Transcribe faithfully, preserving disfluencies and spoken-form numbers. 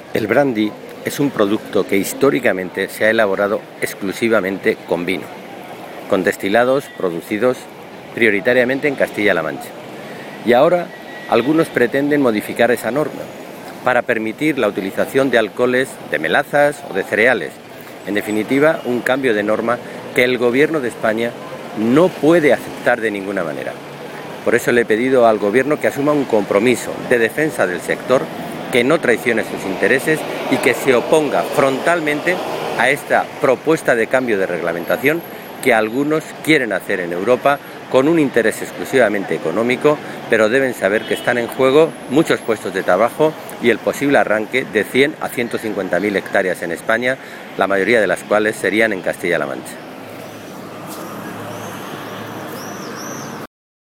El brandy es un producto que históricamente se ha elaborado exclusivamente con vino, con destilados producidos prioritariamente en Castilla-La Mancha. Y ahora algunos pretenden modificar esa norma para permitir la utilización de alcoholes de melazas o de cereales. En definitiva, un cambio de norma que el Gobierno de España no puede aceptar de ninguna manera. Por eso le he pedido al Gobierno que asuma un compromiso de defensa del sector, que no traicione sus intereses y que se oponga frontalmente a esta propuesta de cambio de reglamentación que algunos quieren hacer en Europa con un interés exclusivamente económico, pero deben saber que están en juego muchos puestos de trabajo y el posible arranque de cien a ciento cincuenta mil hectáreas en España, la mayoría de las cuales serían en Castilla-La Mancha.